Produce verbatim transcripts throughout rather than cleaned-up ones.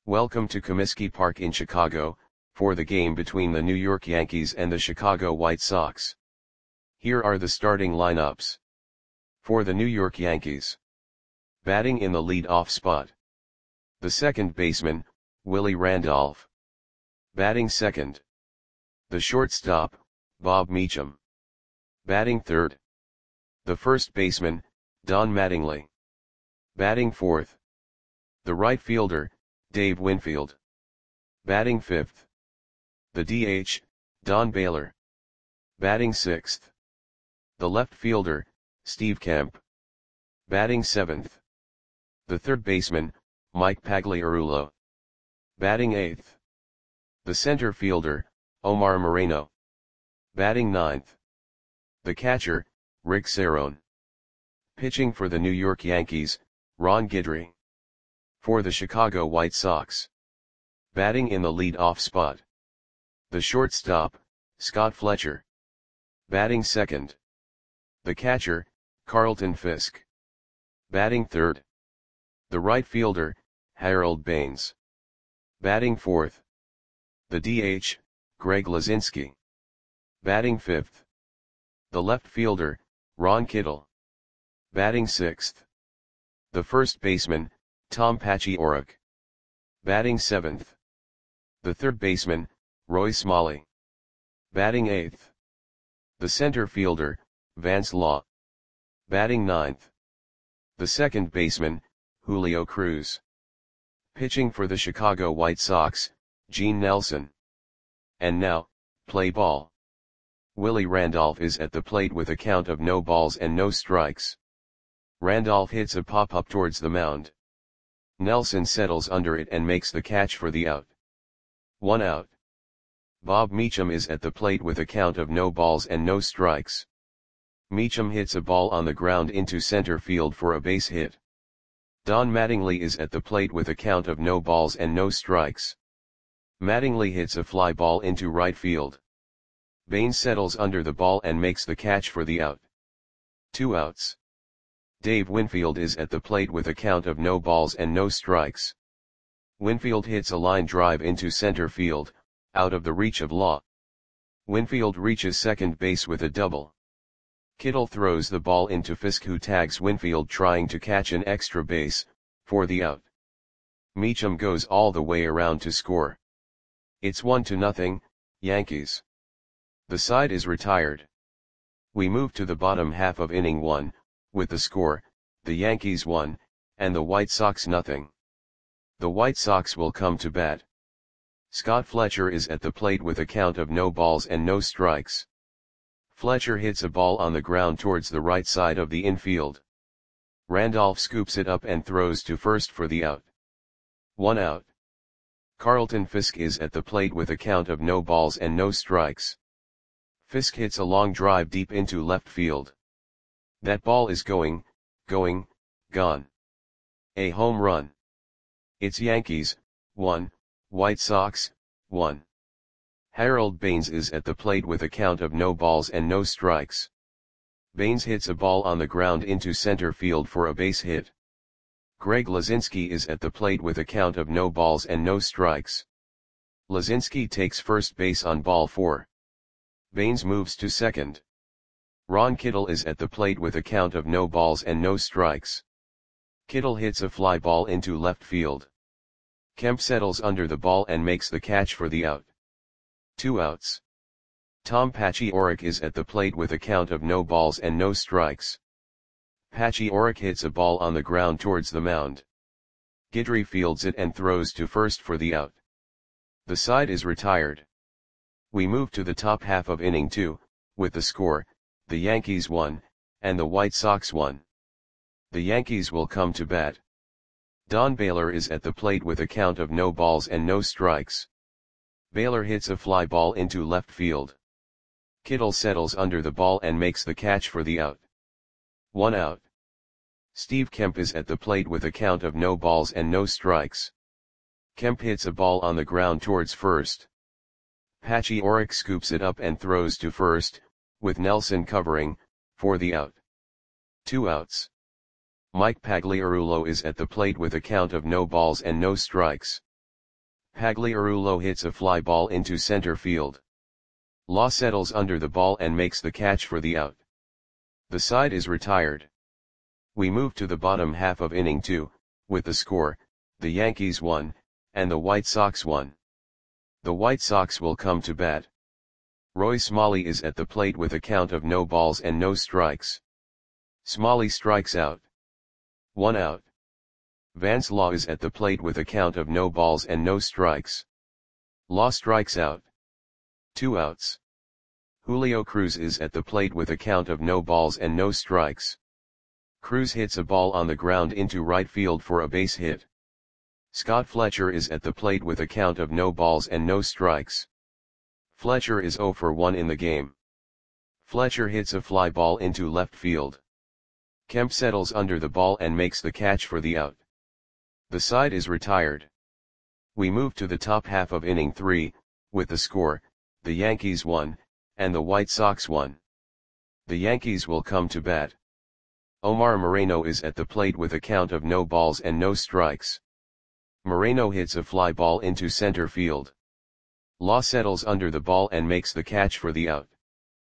Welcome to Comiskey Park in Chicago, for the game between the New York Yankees and the Chicago White Sox. Here are the starting lineups. For the New York Yankees. Batting in the lead-off spot. The second baseman, Willie Randolph. Batting second. The shortstop, Bob Meacham. Batting third. The first baseman, Don Mattingly. Batting fourth. The right fielder, Dave Winfield. Batting fifth. The D H, Don Baylor. Batting sixth. The left fielder, Steve Kemp. Batting seventh. The third baseman, Mike Pagliarulo. Batting eighth. The center fielder, Omar Moreno. Batting ninth. The catcher, Rick Cerone. Pitching for the New York Yankees, Ron Guidry. For the Chicago White Sox. Batting in the lead-off spot. The shortstop, Scott Fletcher. Batting second. The catcher, Carlton Fisk. Batting third. The right fielder, Harold Baines. Batting fourth. The D H, Greg Luzinski. Batting fifth. The left fielder, Ron Kittle. Batting sixth. The first baseman, Tom Paciorek. Batting seventh. The third baseman, Roy Smalley. Batting eighth. The center fielder, Vance Law. Batting ninth. The second baseman, Julio Cruz. Pitching for the Chicago White Sox, Gene Nelson. And now, play ball. Willie Randolph is at the plate with a count of no balls and no strikes. Randolph hits a pop-up towards the mound. Nelson settles under it and makes the catch for the out. One out. Bob Meacham is at the plate with a count of no balls and no strikes. Meacham hits a ball on the ground into center field for a base hit. Don Mattingly is at the plate with a count of no balls and no strikes. Mattingly hits a fly ball into right field. Baines settles under the ball and makes the catch for the out. Two outs. Dave Winfield is at the plate with a count of no balls and no strikes. Winfield hits a line drive into center field, out of the reach of Law. Winfield reaches second base with a double. Kittle throws the ball into Fisk, who tags Winfield trying to catch an extra base, for the out. Meacham goes all the way around to score. It's one to nothing, Yankees. The side is retired. We move to the bottom half of inning one, with the score, the Yankees one, and the White Sox nothing. The White Sox will come to bat. Scott Fletcher is at the plate with a count of no balls and no strikes. Fletcher hits a ball on the ground towards the right side of the infield. Randolph scoops it up and throws to first for the out. One out. Carlton Fisk is at the plate with a count of no balls and no strikes. Fisk hits a long drive deep into left field. That ball is going, going, gone. A home run. It's Yankees, one, White Sox, one. Harold Baines is at the plate with a count of no balls and no strikes. Baines hits a ball on the ground into center field for a base hit. Greg Luzinski is at the plate with a count of no balls and no strikes. Luzinski takes first base on ball four. Baines moves to second. Ron Kittle is at the plate with a count of no balls and no strikes. Kittle hits a fly ball into left field. Kemp settles under the ball and makes the catch for the out. Two outs. Tom Paciorek is at the plate with a count of no balls and no strikes. Paciorek hits a ball on the ground towards the mound. Guidry fields it and throws to first for the out. The side is retired. We move to the top half of inning two, with the score, the Yankees one, and the White Sox one. The Yankees will come to bat. Don Baylor is at the plate with a count of no balls and no strikes. Baylor hits a fly ball into left field. Kittle settles under the ball and makes the catch for the out. One out. Steve Kemp is at the plate with a count of no balls and no strikes. Kemp hits a ball on the ground towards first. Paciorek scoops it up and throws to first, with Nelson covering, for the out. Two outs. Mike Pagliarulo is at the plate with a count of no balls and no strikes. Pagliarulo hits a fly ball into center field. Law settles under the ball and makes the catch for the out. The side is retired. We move to the bottom half of inning two, with the score, the Yankees won, and the White Sox won. The White Sox will come to bat. Roy Smalley is at the plate with a count of no balls and no strikes. Smalley strikes out. One out. Vance Law is at the plate with a count of no balls and no strikes. Law strikes out. Two outs. Julio Cruz is at the plate with a count of no balls and no strikes. Cruz hits a ball on the ground into right field for a base hit. Scott Fletcher is at the plate with a count of no balls and no strikes. Fletcher is zero for one in the game. Fletcher hits a fly ball into left field. Kemp settles under the ball and makes the catch for the out. The side is retired. We move to the top half of inning three, with the score, the Yankees won, and the White Sox won. The Yankees will come to bat. Omar Moreno is at the plate with a count of no balls and no strikes. Moreno hits a fly ball into center field. Law settles under the ball and makes the catch for the out.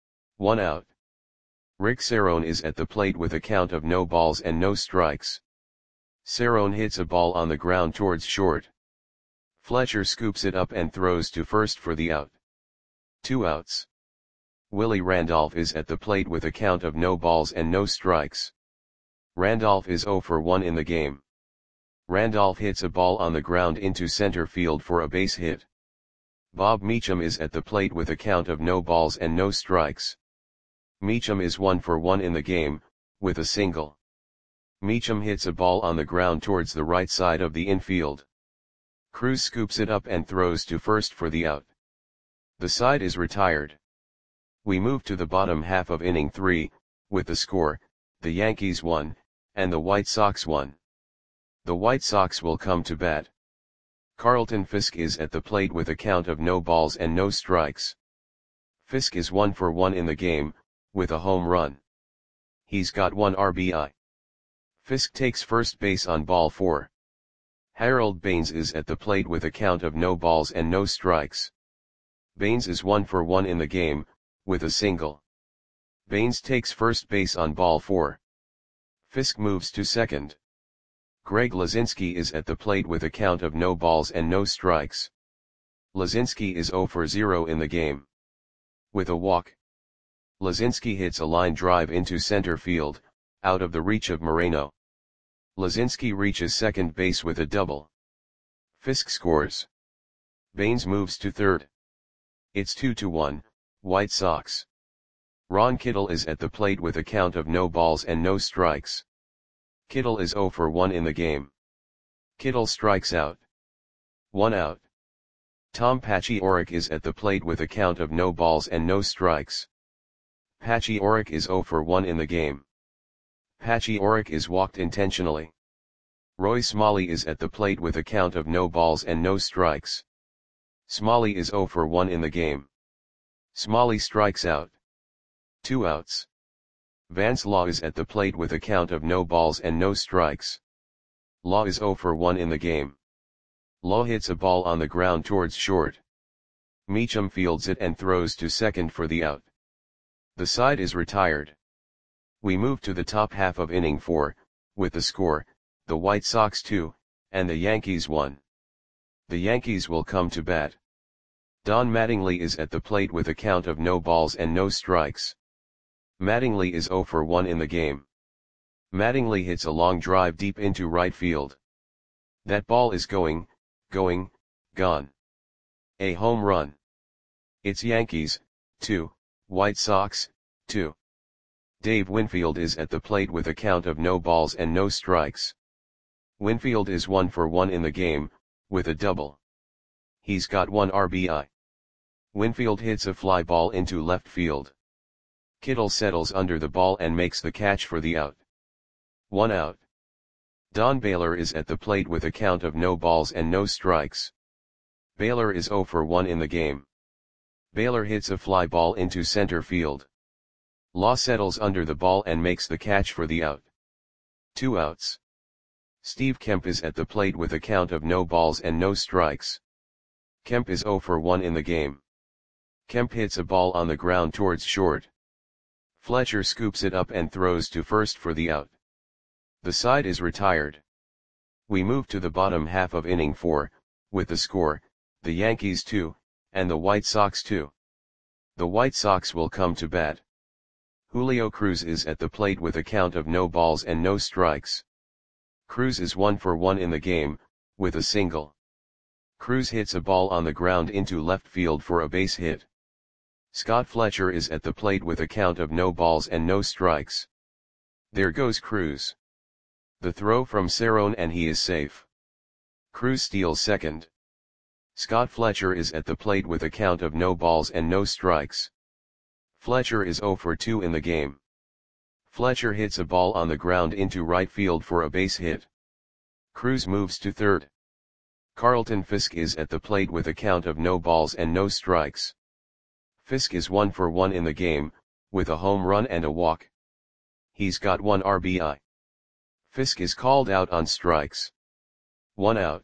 One out. Rick Cerrone is at the plate with a count of no balls and no strikes. Cerrone hits a ball on the ground towards short. Fletcher scoops it up and throws to first for the out. Two outs. Willie Randolph is at the plate with a count of no balls and no strikes. Randolph is zero for one in the game. Randolph hits a ball on the ground into center field for a base hit. Bob Meacham is at the plate with a count of no balls and no strikes. Meacham is one for one in the game, with a single. Meacham hits a ball on the ground towards the right side of the infield. Cruz scoops it up and throws to first for the out. The side is retired. We move to the bottom half of inning three, with the score, the Yankees won, and the White Sox won. The White Sox will come to bat. Carlton Fisk is at the plate with a count of no balls and no strikes. Fisk is one for one in the game, with a home run. He's got one R B I. Fisk takes first base on ball four. Harold Baines is at the plate with a count of no balls and no strikes. Baines is one for one in the game, with a single. Baines takes first base on ball four. Fisk moves to second. Greg Lazinski is at the plate with a count of no balls and no strikes. Lazinski is zero for zero in the game. With a walk. Lazinski hits a line drive into center field, out of the reach of Moreno. Lazinski reaches second base with a double. Fisk scores. Baines moves to third. It's two to one, White Sox. Ron Kittle is at the plate with a count of no balls and no strikes. Kittle is zero for one in the game. Kittle strikes out. One out. Tom Paciorek is at the plate with a count of no balls and no strikes. Paciorek is zero for one in the game. Paciorek is walked intentionally. Roy Smalley is at the plate with a count of no balls and no strikes. Smalley is zero for one in the game. Smalley strikes out. Two outs. Vance Law is at the plate with a count of no balls and no strikes. Law is zero for one in the game. Law hits a ball on the ground towards short. Meacham fields it and throws to second for the out. The side is retired. We move to the top half of inning four, with the score, the White Sox two, and the Yankees one. The Yankees will come to bat. Don Mattingly is at the plate with a count of no balls and no strikes. Mattingly is zero for one in the game. Mattingly hits a long drive deep into right field. That ball is going, going, gone. A home run. It's Yankees, two, White Sox, two. Dave Winfield is at the plate with a count of no balls and no strikes. Winfield is one for one in the game, with a double. He's got one R B I. Winfield hits a fly ball into left field. Kittle settles under the ball and makes the catch for the out. One out. Don Baylor is at the plate with a count of no balls and no strikes. Baylor is zero for one in the game. Baylor hits a fly ball into center field. Law settles under the ball and makes the catch for the out. Two outs. Steve Kemp is at the plate with a count of no balls and no strikes. Kemp is zero for one in the game. Kemp hits a ball on the ground towards short. Fletcher scoops it up and throws to first for the out. The side is retired. We move to the bottom half of inning four, with the score, the Yankees two, and the White Sox two. The White Sox will come to bat. Julio Cruz is at the plate with a count of no balls and no strikes. Cruz is one for one in the game, with a single. Cruz hits a ball on the ground into left field for a base hit. Scott Fletcher is at the plate with a count of no balls and no strikes. There goes Cruz. The throw from Cerrone and he is safe. Cruz steals second. Scott Fletcher is at the plate with a count of no balls and no strikes. Fletcher is zero for two in the game. Fletcher hits a ball on the ground into right field for a base hit. Cruz moves to third. Carlton Fisk is at the plate with a count of no balls and no strikes. Fisk is one for one in the game, with a home run and a walk. He's got one R B I. Fisk is called out on strikes. One out.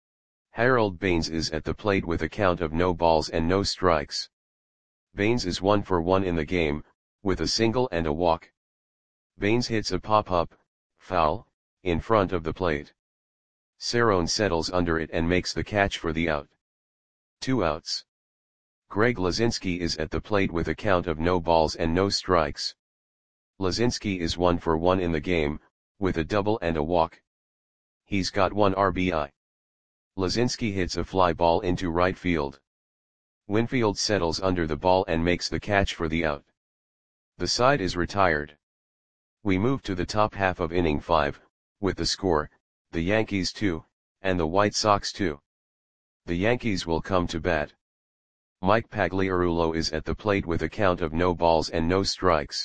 Harold Baines is at the plate with a count of no balls and no strikes. Baines is one for one in the game, with a single and a walk. Baines hits a pop-up, foul, in front of the plate. Cerrone settles under it and makes the catch for the out. Two outs. Greg Lazinski is at the plate with a count of no balls and no strikes. Lazinski is one for one in the game, with a double and a walk. He's got one R B I. Lazinski hits a fly ball into right field. Winfield settles under the ball and makes the catch for the out. The side is retired. We move to the top half of inning five, with the score, the Yankees two, and the White Sox two. The Yankees will come to bat. Mike Pagliarulo is at the plate with a count of no balls and no strikes.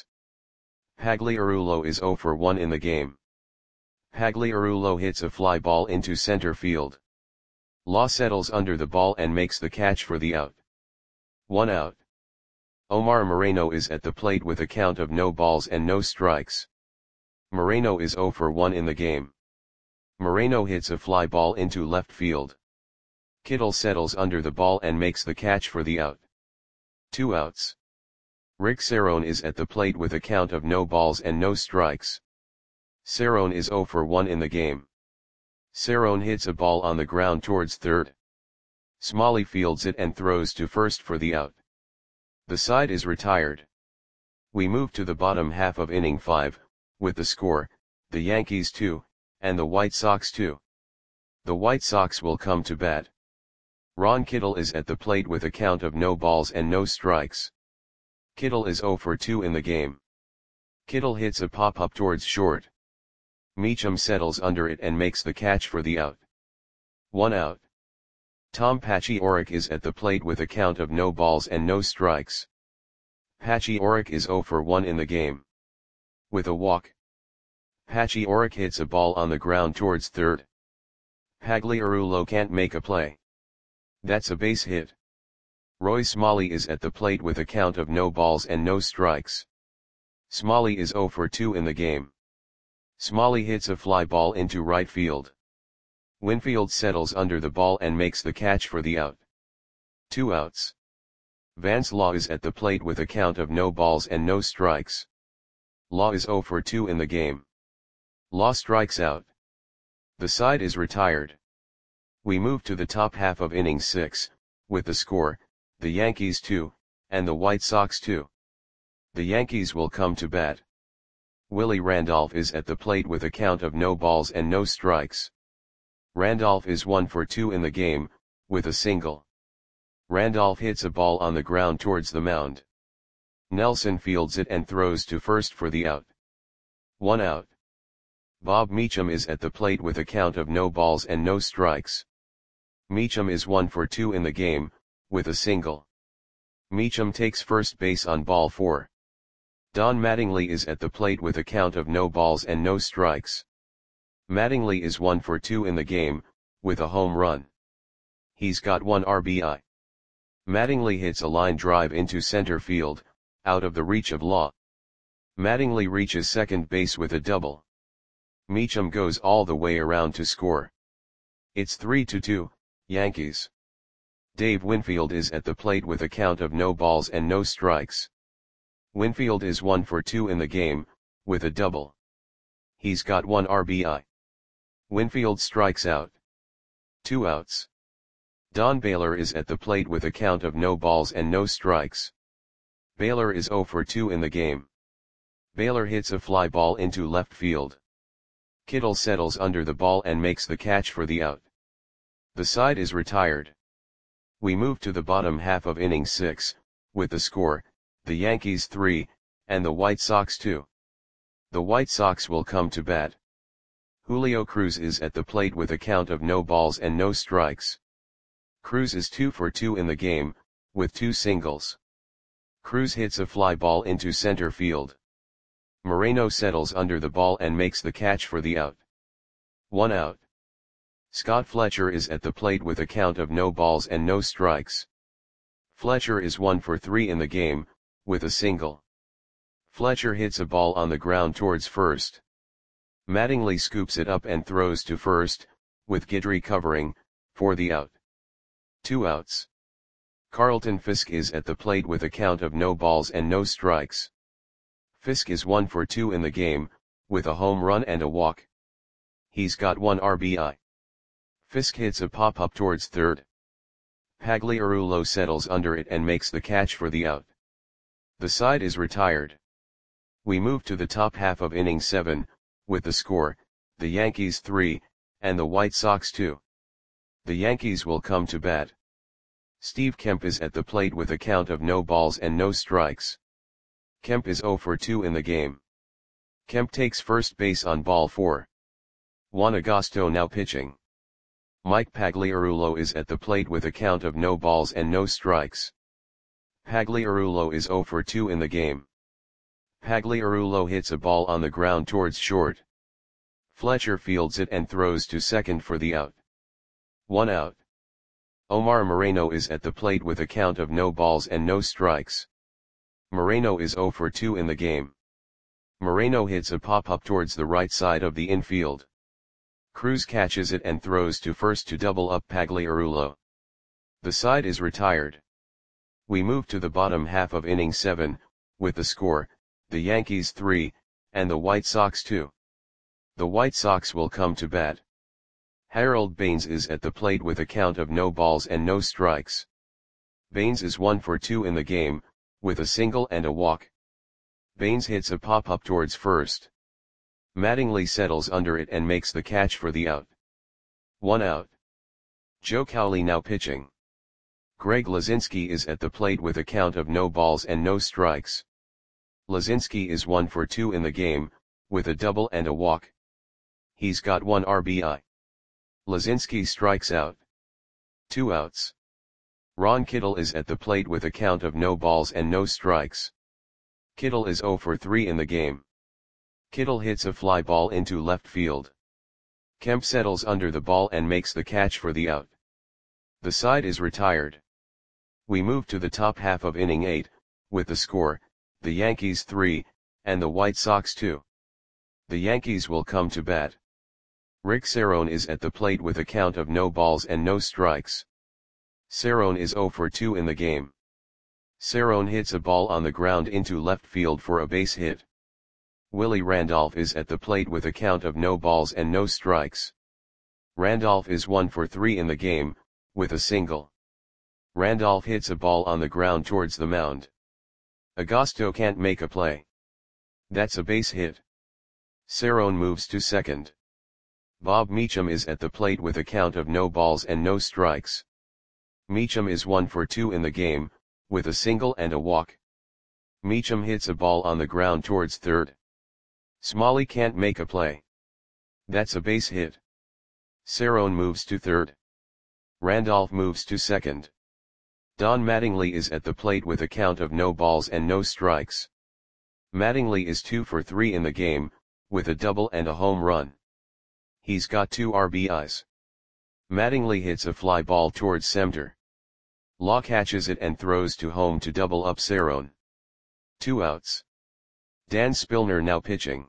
Pagliarulo is zero for one in the game. Pagliarulo hits a fly ball into center field. Law settles under the ball and makes the catch for the out. One out. Omar Moreno is at the plate with a count of no balls and no strikes. Moreno is zero for one in the game. Moreno hits a fly ball into left field. Kittle settles under the ball and makes the catch for the out. Two outs. Rick Cerrone is at the plate with a count of no balls and no strikes. Cerrone is zero for one in the game. Cerrone hits a ball on the ground towards third. Smalley fields it and throws to first for the out. The side is retired. We move to the bottom half of inning five, with the score, the Yankees two, and the White Sox two. The White Sox will come to bat. Ron Kittle is at the plate with a count of no balls and no strikes. Kittle is zero for two in the game. Kittle hits a pop-up towards short. Meacham settles under it and makes the catch for the out. One out. Tom Paciorek is at the plate with a count of no balls and no strikes. Paciorek is zero for one in the game. With a walk. Paciorek hits a ball on the ground towards third. Pagliarulo can't make a play. That's a base hit. Roy Smalley is at the plate with a count of no balls and no strikes. Smalley is zero for two in the game. Smalley hits a fly ball into right field. Winfield settles under the ball and makes the catch for the out. Two outs. Vance Law is at the plate with a count of no balls and no strikes. Law is zero for two in the game. Law strikes out. The side is retired. We move to the top half of inning six, with the score, the Yankees two, and the White Sox two. The Yankees will come to bat. Willie Randolph is at the plate with a count of no balls and no strikes. Randolph is one for two in the game, with a single. Randolph hits a ball on the ground towards the mound. Nelson fields it and throws to first for the out. One out. Bob Meacham is at the plate with a count of no balls and no strikes. Meacham is one for two in the game, with a single. Meacham takes first base on ball four. Don Mattingly is at the plate with a count of no balls and no strikes. Mattingly is one for two in the game, with a home run. He's got one R B I. Mattingly hits a line drive into center field, out of the reach of Law. Mattingly reaches second base with a double. Meacham goes all the way around to score. It's three to two, Yankees. Dave Winfield is at the plate with a count of no balls and no strikes. Winfield is one for two in the game, with a double. He's got one R B I. Winfield strikes out. Two outs. Don Baylor is at the plate with a count of no balls and no strikes. Baylor is zero for two in the game. Baylor hits a fly ball into left field. Kittle settles under the ball and makes the catch for the out. The side is retired. We move to the bottom half of inning six, with the score, the Yankees three, and the White Sox two. The White Sox will come to bat. Julio Cruz is at the plate with a count of no balls and no strikes. Cruz is two for two in the game, with two singles. Cruz hits a fly ball into center field. Moreno settles under the ball and makes the catch for the out. One out. Scott Fletcher is at the plate with a count of no balls and no strikes. Fletcher is one for three in the game, with a single. Fletcher hits a ball on the ground towards first. Mattingly scoops it up and throws to first, with Guidry covering, for the out. Two outs. Carlton Fisk is at the plate with a count of no balls and no strikes. Fisk is one for two in the game, with a home run and a walk. He's got one R B I. Fisk hits a pop-up towards third. Pagliarulo settles under it and makes the catch for the out. The side is retired. We move to the top half of inning seven, with the score, the Yankees three, and the White Sox two. The Yankees will come to bat. Steve Kemp is at the plate with a count of no balls and no strikes. Kemp is zero for two in the game. Kemp takes first base on ball four. Juan Agosto now pitching. Mike Pagliarulo is at the plate with a count of no balls and no strikes. Pagliarulo is zero for two in the game. Pagliarulo hits a ball on the ground towards short. Fletcher fields it and throws to second for the out. One out. Omar Moreno is at the plate with a count of no balls and no strikes. Moreno is zero for two in the game. Moreno hits a pop-up towards the right side of the infield. Cruz catches it and throws to first to double up Pagliarulo. The side is retired. We move to the bottom half of inning seven, with the score, the Yankees three, and the White Sox two. The White Sox will come to bat. Harold Baines is at the plate with a count of no balls and no strikes. Baines is one for two in the game, with a single and a walk. Baines hits a pop-up towards first. Mattingly settles under it and makes the catch for the out. One out. Joe Cowley now pitching. Greg Lazinski is at the plate with a count of no balls and no strikes. Lazinski is one for two in the game, with a double and a walk. He's got one R B I. Lazinski strikes out. Two outs. Ron Kittle is at the plate with a count of no balls and no strikes. Kittle is zero for three in the game. Kittle hits a fly ball into left field. Kemp settles under the ball and makes the catch for the out. The side is retired. We move to the top half of inning eight, with the score, the Yankees three, and the White Sox two. The Yankees will come to bat. Rick Cerrone is at the plate with a count of no balls and no strikes. Cerrone is zero for two in the game. Cerrone hits a ball on the ground into left field for a base hit. Willie Randolph is at the plate with a count of no balls and no strikes. Randolph is one for three in the game, with a single. Randolph hits a ball on the ground towards the mound. Agosto can't make a play. That's a base hit. Cerrone moves to second. Bob Meacham is at the plate with a count of no balls and no strikes. Meacham is one for two in the game, with a single and a walk. Meacham hits a ball on the ground towards third. Smalley can't make a play. That's a base hit. Cerrone moves to third. Randolph moves to second. Don Mattingly is at the plate with a count of no balls and no strikes. Mattingly is two for three in the game, with a double and a home run. He's got two R B Is. Mattingly hits a fly ball towards center. Law catches it and throws to home to double up Cerrone. Two outs. Dan Spillner now pitching.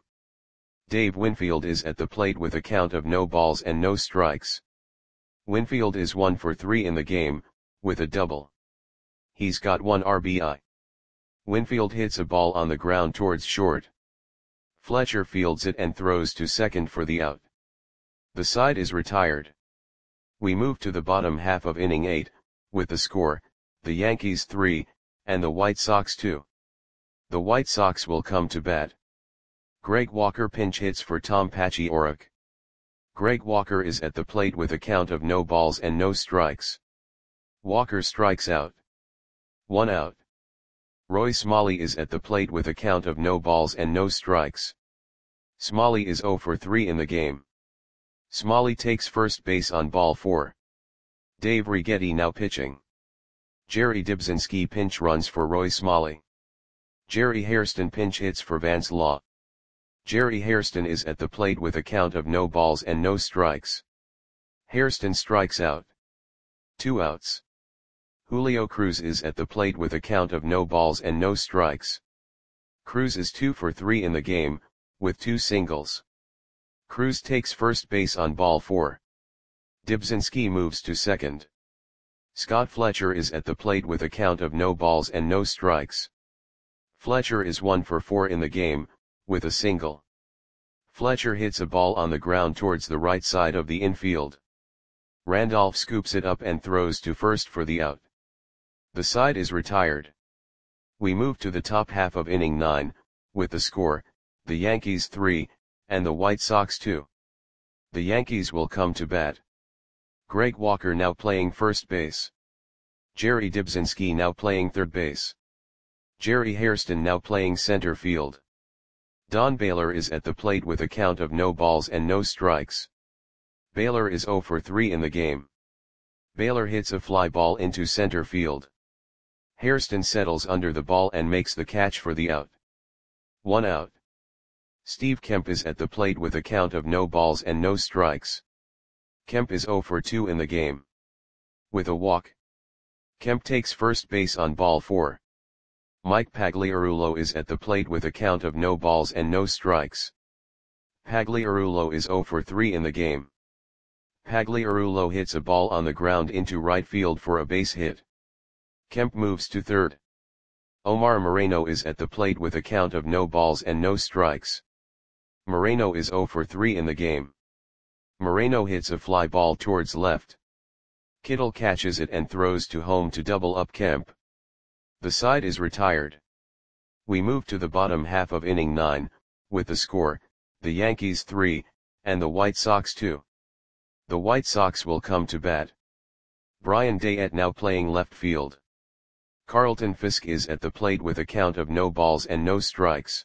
Dave Winfield is at the plate with a count of no balls and no strikes. Winfield is one for three in the game, with a double. He's got one R B I. Winfield hits a ball on the ground towards short. Fletcher fields it and throws to second for the out. The side is retired. We move to the bottom half of inning eight, with the score, the Yankees three, and the White Sox two. The White Sox will come to bat. Greg Walker pinch hits for Tom Paciorek. Greg Walker is at the plate with a count of no balls and no strikes. Walker strikes out. One out. Roy Smalley is at the plate with a count of no balls and no strikes. Smalley is oh for three in the game. Smalley takes first base on ball four. Dave Righetti now pitching. Jerry Dybzinski pinch runs for Roy Smalley. Jerry Hairston pinch hits for Vance Law. Jerry Hairston is at the plate with a count of no balls and no strikes. Hairston strikes out. Two outs. Julio Cruz is at the plate with a count of no balls and no strikes. Cruz is two for three in the game, with two singles. Cruz takes first base on ball four. Dybzinski moves to second. Scott Fletcher is at the plate with a count of no balls and no strikes. Fletcher is one for four in the game, with a single. Fletcher hits a ball on the ground towards the right side of the infield. Randolph scoops it up and throws to first for the out. The side is retired. We move to the top half of inning nine, with the score, the Yankees three, and the White Sox two. The Yankees will come to bat. Greg Walker now playing first base. Jerry Dybzinski now playing third base. Jerry Hairston now playing center field. Don Baylor is at the plate with a count of no balls and no strikes. Baylor is oh for three in the game. Baylor hits a fly ball into center field. Hairston settles under the ball and makes the catch for the out. One out. Steve Kemp is at the plate with a count of no balls and no strikes. Kemp is oh for two in the game. With a walk. Kemp takes first base on ball four. Mike Pagliarulo is at the plate with a count of no balls and no strikes. Pagliarulo is oh for three in the game. Pagliarulo hits a ball on the ground into right field for a base hit. Kemp moves to third. Omar Moreno is at the plate with a count of no balls and no strikes. Moreno is oh for three in the game. Moreno hits a fly ball towards left. Kittle catches it and throws to home to double up Kemp. The side is retired. We move to the bottom half of inning nine, with the score, the Yankees three, and the White Sox two. The White Sox will come to bat. Brian Dayette now playing left field. Carlton Fisk is at the plate with a count of no balls and no strikes.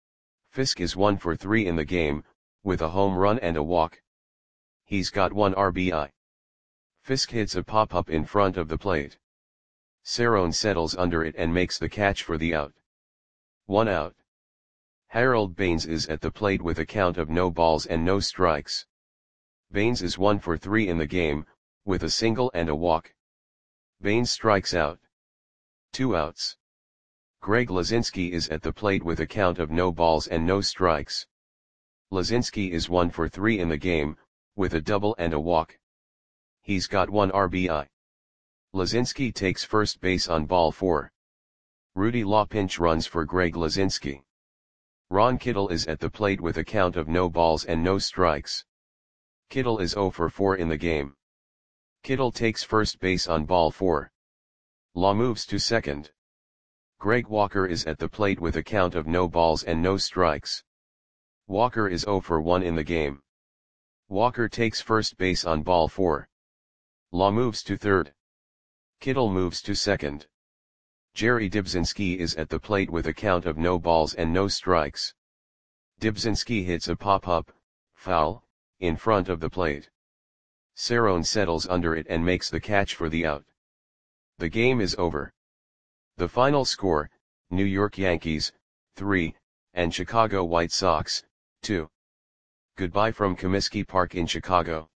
Fisk is one for three in the game, with a home run and a walk. He's got one R B I. Fisk hits a pop-up in front of the plate. Cerrone settles under it and makes the catch for the out. One out. Harold Baines is at the plate with a count of no balls and no strikes. Baines is one for three in the game, with a single and a walk. Baines strikes out. Two outs. Greg Lazinski is at the plate with a count of no balls and no strikes. Lazinski is one for three in the game, with a double and a walk. He's got one R B I. Lazinski takes first base on ball four. Rudy Law pinch runs for Greg Lazinski. Ron Kittle is at the plate with a count of no balls and no strikes. Kittle is oh for four in the game. Kittle takes first base on ball four. Law moves to second. Greg Walker is at the plate with a count of no balls and no strikes. Walker is oh for one in the game. Walker takes first base on ball four. Law moves to third. Kittle moves to second. Jerry Dybzinski is at the plate with a count of no balls and no strikes. Dybzinski hits a pop-up, foul, in front of the plate. Cerrone settles under it and makes the catch for the out. The game is over. The final score, New York Yankees, three, and Chicago White Sox, two. Goodbye from Comiskey Park in Chicago.